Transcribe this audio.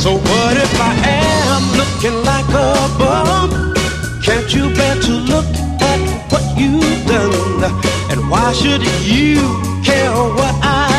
So what if I am looking like a bum? Can't you bear to look at what you've done? And why should you care what I